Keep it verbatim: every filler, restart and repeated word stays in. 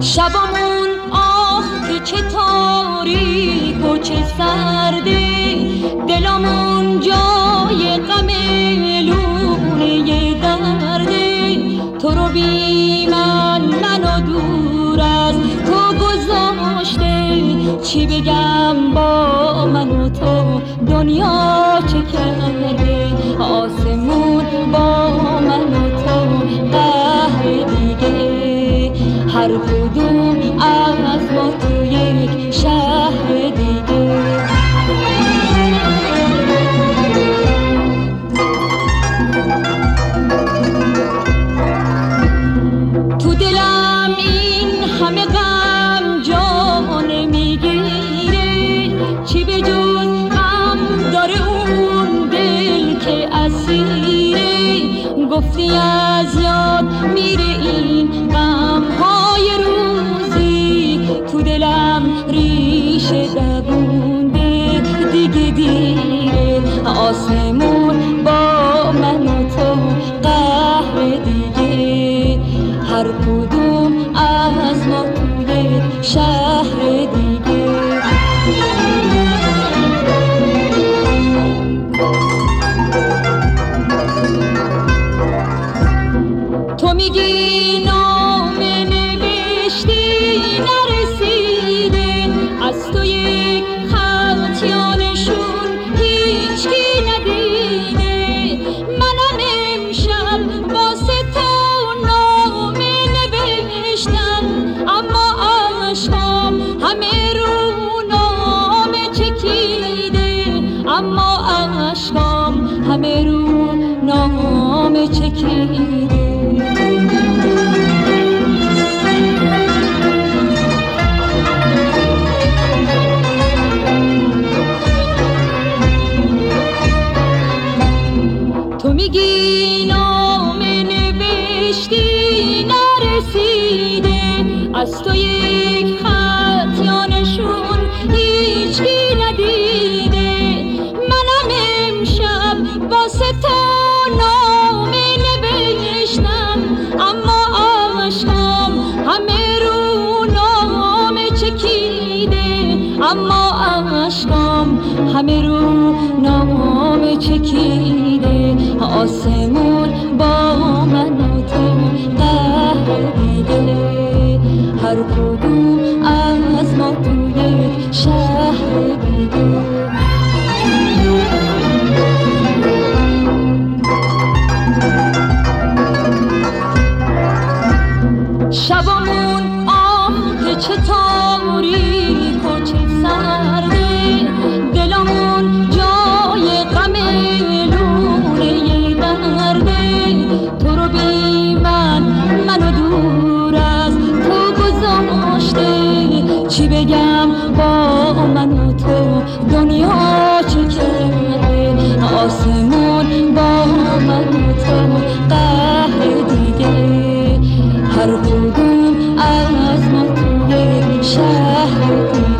شبمون آه که چه تاریک و چه سرده، دلمون جای غم لونه درده. تو رو بی من منو دور از تو گذاشته، چی بگم با من و تو دنیا چه کرده. آسمون با من و تو قهر دیگه، هر کدوم از ما تو یک شهر دیگه. تو دلم این همه غم جان میگیره، چی به جز غم داره اون دل که اسیره. گفتی از یاد میره این غم های روزی، تو دلم ریشه دوونده دیگه دیره. آسمون با من و تو قهر دیگه، هر کدوم از ما تو یک شهر دیگه. تو میگی نامه نوشتی نرسیده، از تو یک خط یا نشون هیچکی ندیده. منم امشب واسه تو نامه نوشتم، اما عشقم همه رو نامه چکیده. اما عشقم همه رو نامه چکیده. تو میگی نامه نوشتی نرسیده، از تو یک خط یا نشون هیچکی ندیده. منم امشب واسه تو نامه نوشتم، اما عشقم همه رو نامه چکیده. اما عشقم همه رو نامه چکیده. آسمون با من و تو قهر دیگه، هر کدوم از ما تو یک شهر دیگه. شبمون آه که چه تاریک و چه سرده، دلمون جای غم لونه درده. تو رو بی من منو دور از تو گذاشته، چی بگم با من و تو دنیا چه کرده. آسمون با من و تو قهر دیگه، هر کدوم از ما تو یک شهر دیگه.